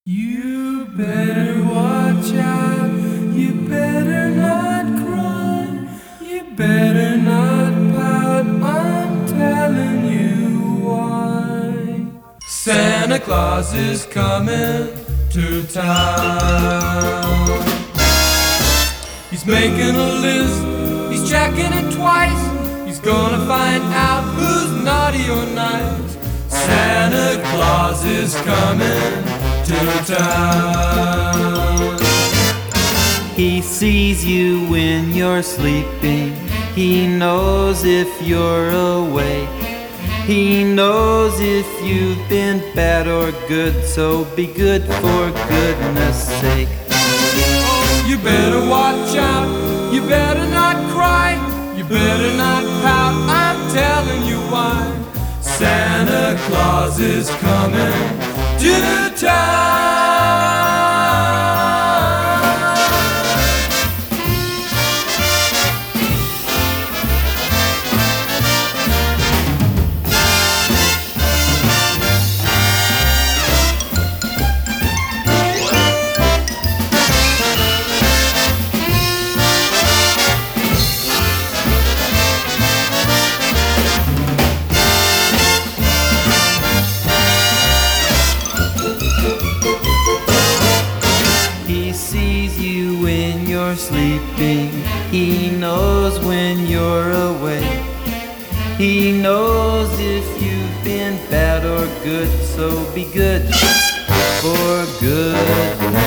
You better watch out, you better not cry, you better not pout, I'm telling you why. Santa Claus is coming to town. He's making a list, he's checking it twice, he's gonna find out who's naughty or nice. Santa Claus is coming to town. He sees you when you're sleeping, he knows if you're awake, he knows if you've been bad or good, so be good for goodness sake. You better watch out, you better not cry, you better not pout, I'm telling you why. Santa Claus is coming to town. He sees you when you're sleeping, he knows when you're awake, he knows if you've been bad or good, so be good for goodness